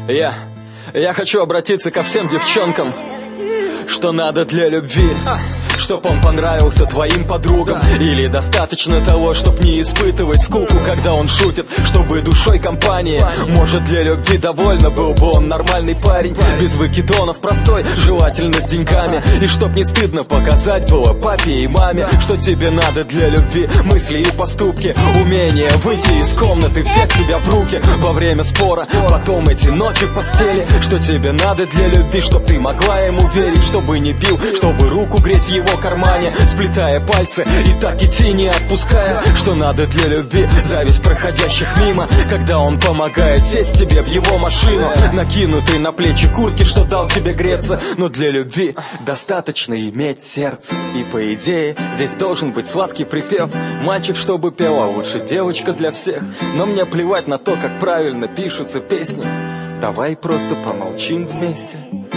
Я хочу обратиться ко всем девчонкам, что надо для любви. Чтоб он понравился твоим подругам, или достаточно того, чтоб не испытывать скуку, когда он шутит, чтобы душой компании. Может, для любви довольно был бы он нормальный парень, без выкидонов, простой, желательно с деньгами. И чтоб не стыдно показать было папе и маме, что тебе надо для любви: мысли и поступки, умение выйти из комнаты, взять себя в руки во время спора, потом эти ночи в постели. Что тебе надо для любви: чтоб ты могла ему верить, чтобы не бил, чтобы руку греть в его кармане, сплетая пальцы и так идти не отпуская. Что надо для любви: зависть проходящих мимо, когда он помогает сесть тебе в его машину, накинутый на плечи куртки, что дал тебе греться. Но для любви достаточно иметь сердце, и по идее здесь должен быть сладкий припев: мальчик, чтобы пел, а лучше девочка для всех. Но мне плевать на то, как правильно пишутся песни, давай просто помолчим вместе.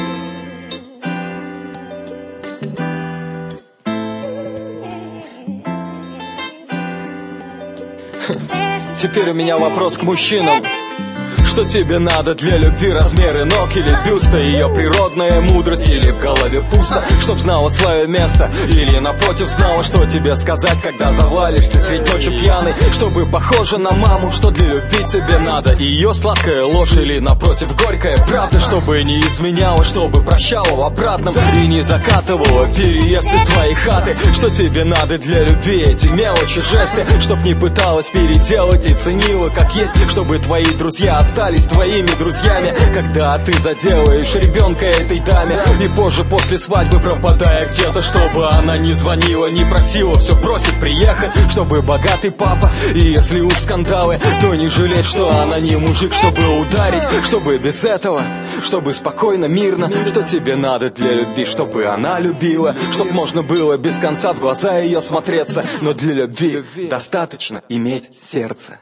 Теперь у меня вопрос к мужчинам. Что тебе надо для любви: размеры ног или бюста, ее природная мудрость, или в голове пусто, чтоб знала свое место, или напротив знала, что тебе сказать, когда завалишься средь ночи пьяный. Чтобы похожа на маму, что для любви тебе надо ее сладкая ложь, или напротив горькая правда, чтобы не изменяла, чтобы прощала в обратном и не закатывала переезд из твоей хаты. Что тебе надо для любви: эти мелочи, жесты, чтоб не пыталась переделать и ценила как есть, чтобы твои друзья остались твоими друзьями, когда ты заделаешь ребенка этой даме, и позже после свадьбы пропадая где-то, чтобы она не звонила, не просила все бросить, приехать, чтобы богатый папа. И если уж скандалы, то не жалеть, что она не мужик, чтобы ударить, чтобы без этого, чтобы спокойно, мирно. Что тебе надо для любви: чтобы она любила, чтоб можно было без конца в глаза ее смотреться. Но для любви достаточно иметь сердце.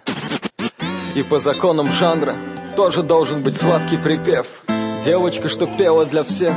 И по законам жанра тоже должен быть сладкий припев: девочка, что пела для всех.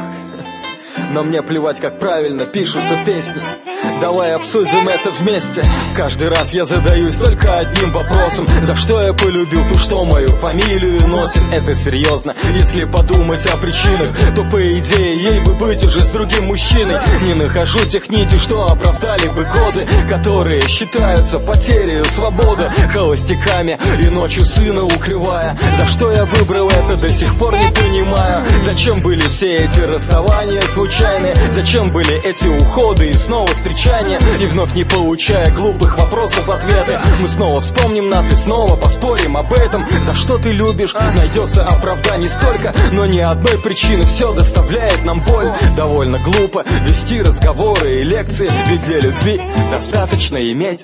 Но мне плевать, как правильно пишутся песни, давай обсудим это вместе. Каждый раз я задаюсь только одним вопросом: за что я полюбил ту, что мою фамилию носит? Это серьезно, если подумать о причинах, то по идее ей бы быть уже с другим мужчиной. Не нахожу тех нитей, что оправдали бы годы, которые считаются потерей свободы, холостяками и ночью сына укрывая. За что я выбрал это, до сих пор не понимаю. Зачем были все эти расставания случайные? Зачем были эти уходы и снова встречания? И вновь не получая глупых вопросов ответы, мы снова вспомним нас и снова поспорим об этом. За что ты любишь? Найдется оправданий столько, но ни одной причины все доставляет нам боль. Довольно глупо вести разговоры и лекции, ведь для любви достаточно иметь.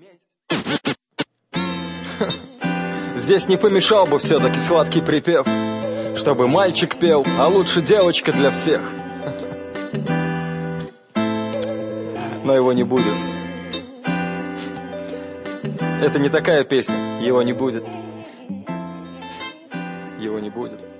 Здесь не помешал бы все-таки сладкий припев: чтобы мальчик пел, а лучше девочка для всех. Но его не будет. Это не такая песня. Его не будет. Его не будет.